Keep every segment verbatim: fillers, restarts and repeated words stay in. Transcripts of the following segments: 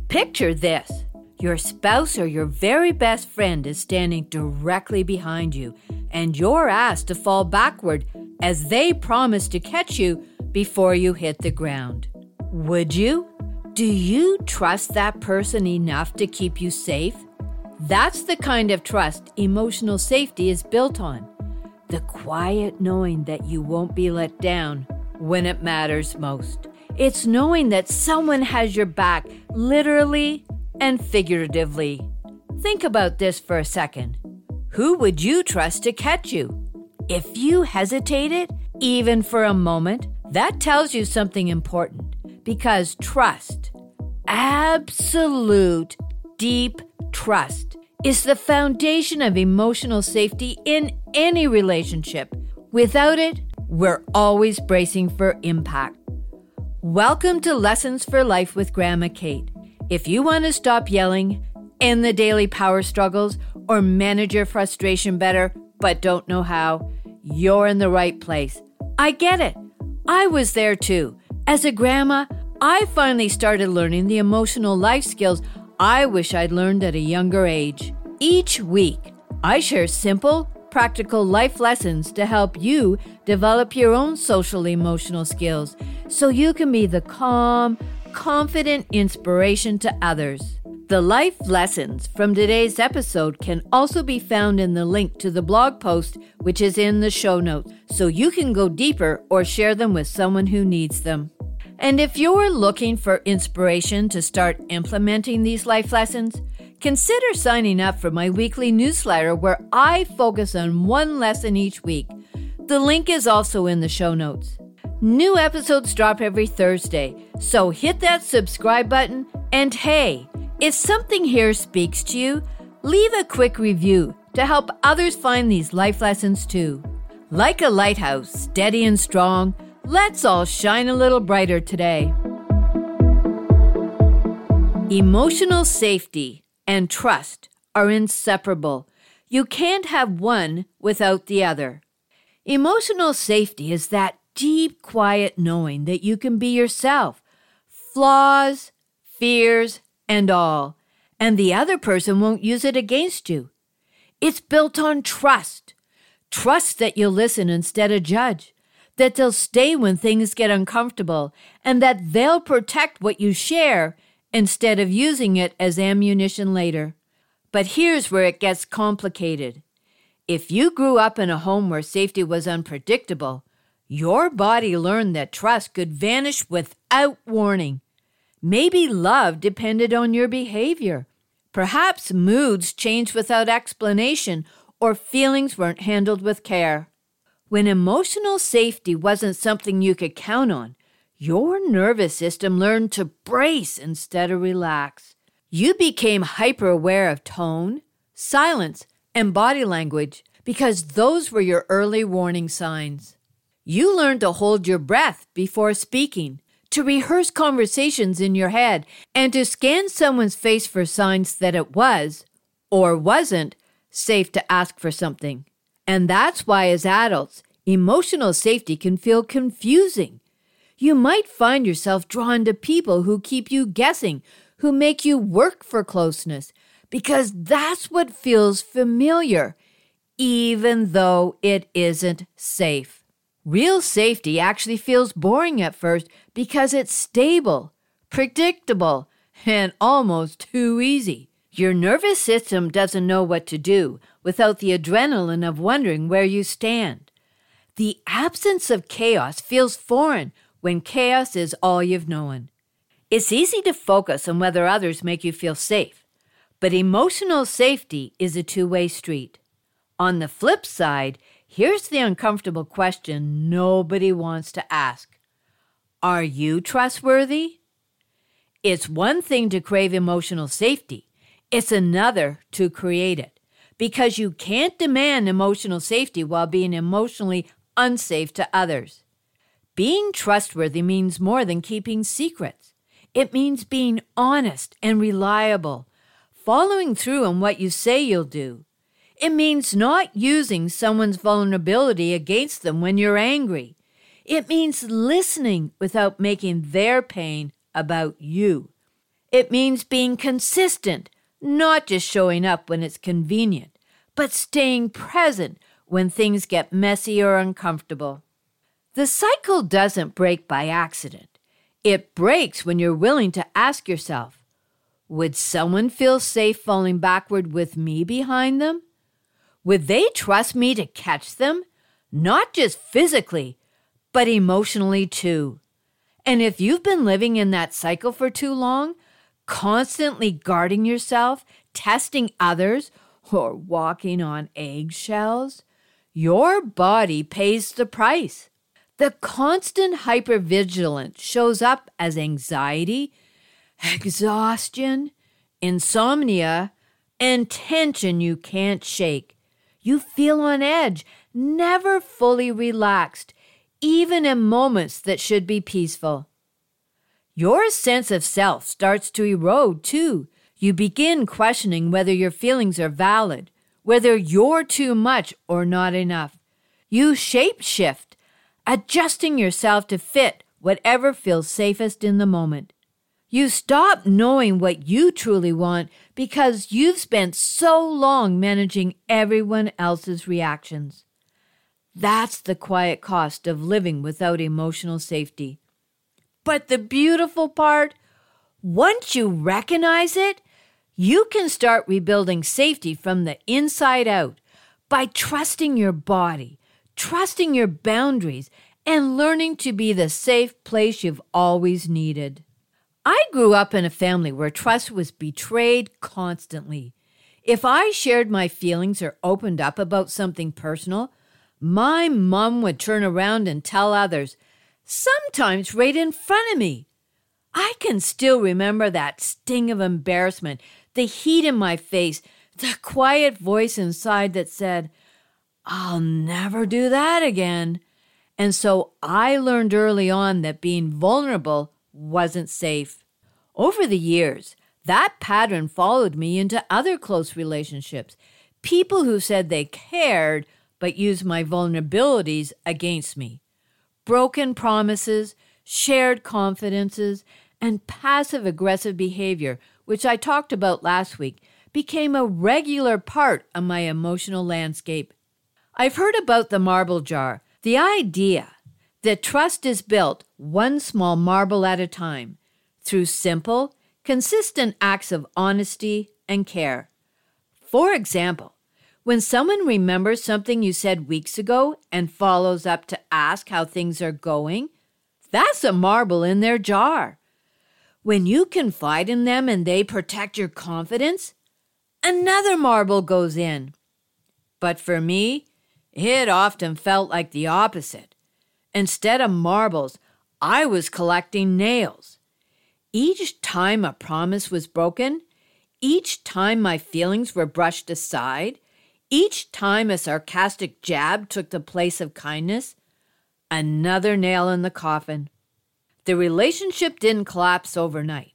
Picture this. Your spouse or your very best friend is standing directly behind you, and you're asked to fall backward as they promise to catch you before you hit the ground. Would you? Do you trust that person enough to keep you safe? That's the kind of trust emotional safety is built on. The quiet knowing that you won't be let down when it matters most. It's knowing that someone has your back, literally and figuratively. Think about this for a second. Who would you trust to catch you? If you hesitated, even for a moment, that tells you something important. Because trust, absolute, deep trust, is the foundation of emotional safety in any relationship. Without it, we're always bracing for impact. Welcome to Lessons for Life with Grandma Kate. If you want to stop yelling, end the daily power struggles, or manage your frustration better but don't know how, you're in the right place. I get it. I was there too. As a grandma, I finally started learning the emotional life skills I wish I'd learned at a younger age. Each week, I share simple, practical life lessons to help you develop your own social emotional skills so you can be the calm, confident inspiration to others. The life lessons from today's episode can also be found in the link to the blog post, which is in the show notes, so you can go deeper or share them with someone who needs them. And if you're looking for inspiration to start implementing these life lessons, consider signing up for my weekly newsletter where I focus on one lesson each week. The link is also in the show notes. New episodes drop every Thursday, so hit that subscribe button. And hey, if something here speaks to you, leave a quick review to help others find these life lessons too. Like a lighthouse, steady and strong, let's all shine a little brighter today. Emotional safety and trust are inseparable. You can't have one without the other. Emotional safety is that deep, quiet knowing that you can be yourself, flaws, fears, and all, and the other person won't use it against you. It's built on trust. Trust that you'll listen instead of judge, that they'll stay when things get uncomfortable, and that they'll protect what you share instead of using it as ammunition later. But here's where it gets complicated. If you grew up in a home where safety was unpredictable, your body learned that trust could vanish without warning. Maybe love depended on your behavior. Perhaps moods changed without explanation, or feelings weren't handled with care. When emotional safety wasn't something you could count on, your nervous system learned to brace instead of relax. You became hyper-aware of tone, silence, and body language because those were your early warning signs. You learned to hold your breath before speaking, to rehearse conversations in your head, and to scan someone's face for signs that it was, or wasn't, safe to ask for something. And that's why as adults, emotional safety can feel confusing. You might find yourself drawn to people who keep you guessing, who make you work for closeness, because that's what feels familiar, even though it isn't safe. Real safety actually feels boring at first because it's stable, predictable, and almost too easy. Your nervous system doesn't know what to do without the adrenaline of wondering where you stand. The absence of chaos feels foreign when chaos is all you've known. It's easy to focus on whether others make you feel safe, but emotional safety is a two-way street. On the flip side, here's the uncomfortable question nobody wants to ask. Are you trustworthy? It's one thing to crave emotional safety. It's another to create it, because you can't demand emotional safety while being emotionally unsafe to others. Being trustworthy means more than keeping secrets. It means being honest and reliable, following through on what you say you'll do. It means not using someone's vulnerability against them when you're angry. It means listening without making their pain about you. It means being consistent, not just showing up when it's convenient, but staying present when things get messy or uncomfortable. The cycle doesn't break by accident. It breaks when you're willing to ask yourself, would someone feel safe falling backward with me behind them? Would they trust me to catch them? Not just physically, but emotionally too. And if you've been living in that cycle for too long, constantly guarding yourself, testing others, or walking on eggshells, your body pays the price. The constant hypervigilance shows up as anxiety, exhaustion, insomnia, and tension you can't shake. You feel on edge, never fully relaxed, even in moments that should be peaceful. Your sense of self starts to erode too. You begin questioning whether your feelings are valid, whether you're too much or not enough. You shape-shift, adjusting yourself to fit whatever feels safest in the moment. You stop knowing what you truly want because you've spent so long managing everyone else's reactions. That's the quiet cost of living without emotional safety. But the beautiful part, once you recognize it, you can start rebuilding safety from the inside out by trusting your body, trusting your boundaries, and learning to be the safe place you've always needed. I grew up in a family where trust was betrayed constantly. If I shared my feelings or opened up about something personal, my mom would turn around and tell others, sometimes right in front of me. I can still remember that sting of embarrassment, the heat in my face, the quiet voice inside that said, I'll never do that again. And so I learned early on that being vulnerable wasn't safe. Over the years, that pattern followed me into other close relationships. People who said they cared but used my vulnerabilities against me. Broken promises, shared confidences, and passive-aggressive behavior, which I talked about last week, became a regular part of my emotional landscape. I've heard about the marble jar, the idea that trust is built one small marble at a time through simple, consistent acts of honesty and care. For example, when someone remembers something you said weeks ago and follows up to ask how things are going, that's a marble in their jar. When you confide in them and they protect your confidence, another marble goes in. But for me, it often felt like the opposite. Instead of marbles, I was collecting nails. Each time a promise was broken, each time my feelings were brushed aside, each time a sarcastic jab took the place of kindness, another nail in the coffin. The relationship didn't collapse overnight.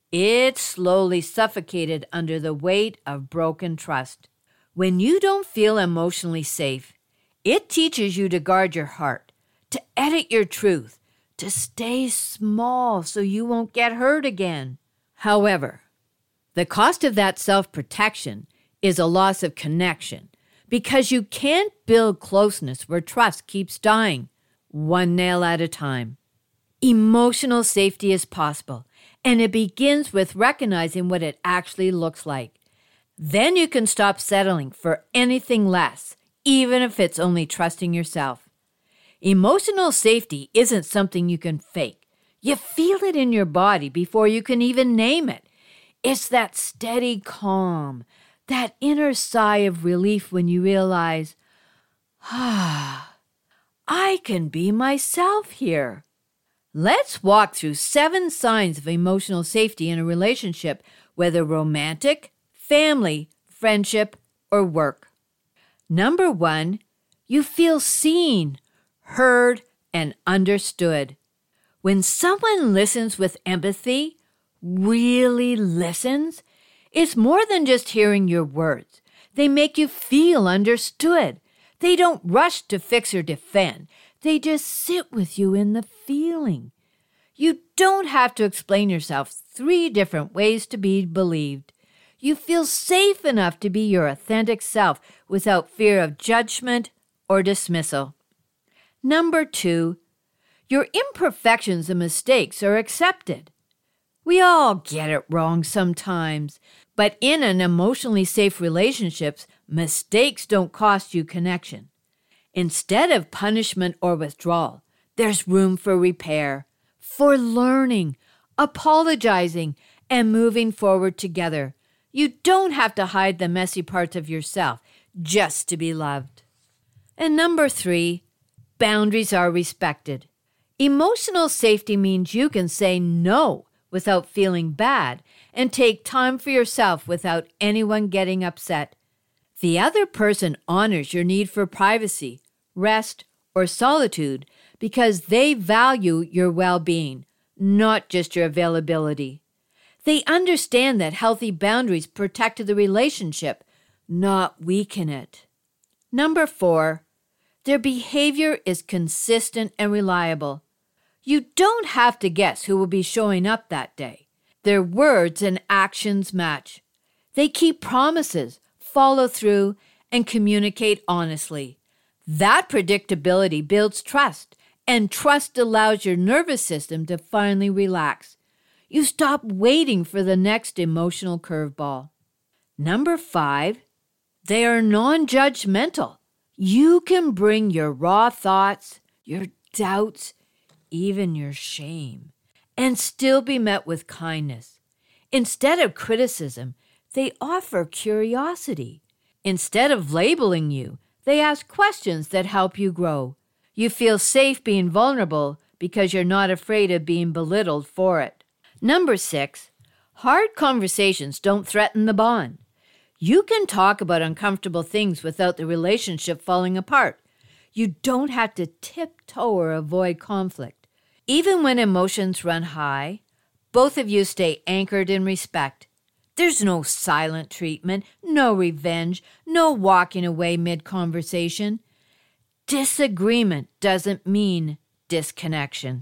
It slowly suffocated under the weight of broken trust. When you don't feel emotionally safe, it teaches you to guard your heart, to edit your truth, to stay small so you won't get hurt again. However, the cost of that self-protection is a loss of connection because you can't build closeness where trust keeps dying, one nail at a time. Emotional safety is possible, and it begins with recognizing what it actually looks like. Then you can stop settling for anything less, even if it's only trusting yourself. Emotional safety isn't something you can fake. You feel it in your body before you can even name it. It's that steady calm, that inner sigh of relief when you realize, ah, I can be myself here. Let's walk through seven signs of emotional safety in a relationship, whether romantic, family, friendship, or work. Number one, you feel seen, heard, and understood. When someone listens with empathy, really listens, it's more than just hearing your words. They make you feel understood. They don't rush to fix or defend. They just sit with you in the feeling. You don't have to explain yourself three different ways to be believed. You feel safe enough to be your authentic self without fear of judgment or dismissal. Number two, your imperfections and mistakes are accepted. We all get it wrong sometimes, but in an emotionally safe relationships, mistakes don't cost you connection. Instead of punishment or withdrawal, there's room for repair, for learning, apologizing, and moving forward together. You don't have to hide the messy parts of yourself just to be loved. And number three, boundaries are respected. Emotional safety means you can say no without feeling bad and take time for yourself without anyone getting upset. The other person honors your need for privacy, rest, or solitude because they value your well-being, not just your availability. They understand that healthy boundaries protect the relationship, not weaken it. Number four, their behavior is consistent and reliable. You don't have to guess who will be showing up that day. Their words and actions match. They keep promises, follow through, and communicate honestly. That predictability builds trust, and trust allows your nervous system to finally relax. You stop waiting for the next emotional curveball. Number five, they are non-judgmental. You can bring your raw thoughts, your doubts, even your shame, and still be met with kindness. Instead of criticism, they offer curiosity. Instead of labeling you, they ask questions that help you grow. You feel safe being vulnerable because you're not afraid of being belittled for it. Number six, hard conversations don't threaten the bond. You can talk about uncomfortable things without the relationship falling apart. You don't have to tiptoe or avoid conflict. Even when emotions run high, both of you stay anchored in respect. There's no silent treatment, no revenge, no walking away mid-conversation. Disagreement doesn't mean disconnection.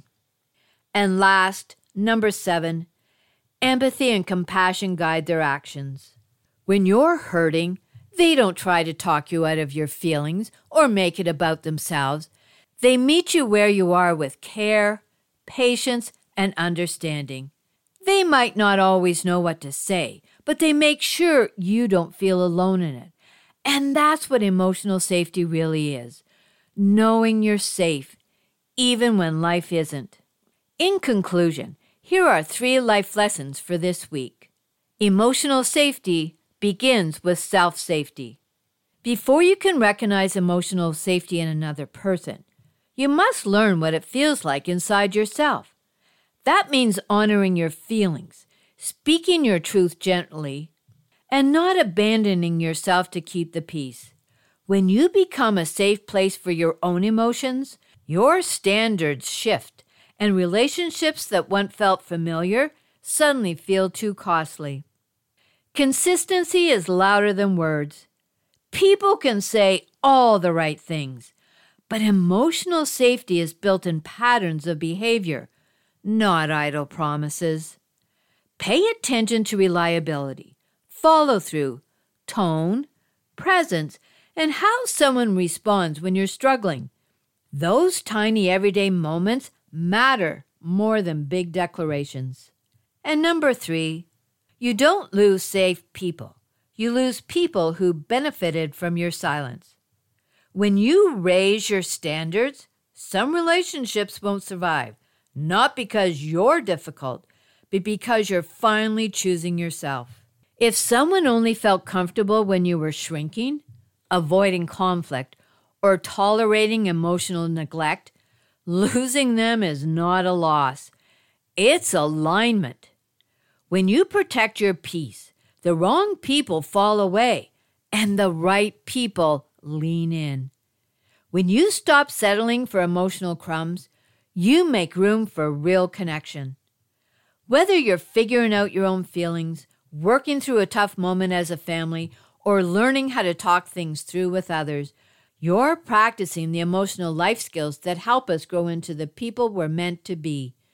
And last, number seven, empathy and compassion guide their actions. When you're hurting, they don't try to talk you out of your feelings or make it about themselves. They meet you where you are with care, patience, and understanding. They might not always know what to say, but they make sure you don't feel alone in it. And that's what emotional safety really is, knowing you're safe, even when life isn't. In conclusion, here are three life lessons for this week. Emotional safety begins with self-safety. Before you can recognize emotional safety in another person, you must learn what it feels like inside yourself. That means honoring your feelings, speaking your truth gently, and not abandoning yourself to keep the peace. When you become a safe place for your own emotions, your standards shift, and relationships that once felt familiar suddenly feel too costly. Consistency is louder than words. People can say all the right things, but emotional safety is built in patterns of behavior, not idle promises. Pay attention to reliability, follow-through, tone, presence, and how someone responds when you're struggling. Those tiny everyday moments matter more than big declarations. And number three, you don't lose safe people. You lose people who benefited from your silence. When you raise your standards, some relationships won't survive, not because you're difficult, but because you're finally choosing yourself. If someone only felt comfortable when you were shrinking, avoiding conflict, or tolerating emotional neglect, losing them is not a loss. It's alignment. When you protect your peace, the wrong people fall away and the right people lean in. When you stop settling for emotional crumbs, you make room for real connection. Whether you're figuring out your own feelings, working through a tough moment as a family, or learning how to talk things through with others, you're practicing the emotional life skills that help us grow into the people we're meant to be.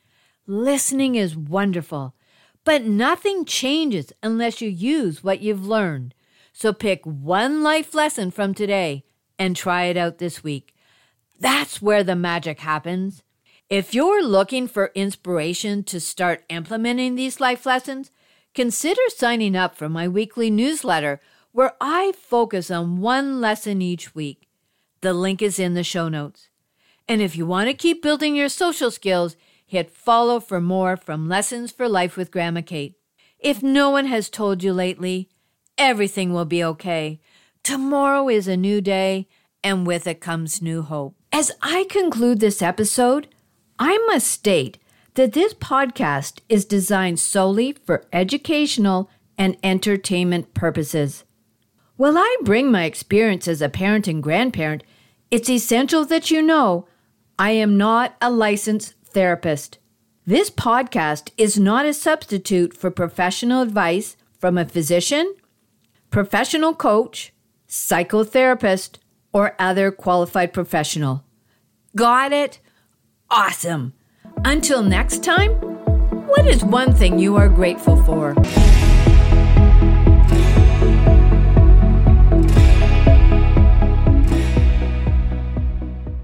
Listening is wonderful, but nothing changes unless you use what you've learned. So pick one life lesson from today and try it out this week. That's where the magic happens. If you're looking for inspiration to start implementing these life lessons, consider signing up for my weekly newsletter where I focus on one lesson each week. The link is in the show notes. And if you want to keep building your social skills, hit follow for more from Lessons for Life with Grandma Kate. If no one has told you lately, everything will be okay. Tomorrow is a new day, and with it comes new hope. As I conclude this episode, I must state that this podcast is designed solely for educational and entertainment purposes. While I bring my experience as a parent and grandparent, it's essential that you know I am not a licensed therapist. This podcast is not a substitute for professional advice from a physician, professional coach, psychotherapist, or other qualified professional. Got it? Awesome. Until next time, what is one thing you are grateful for?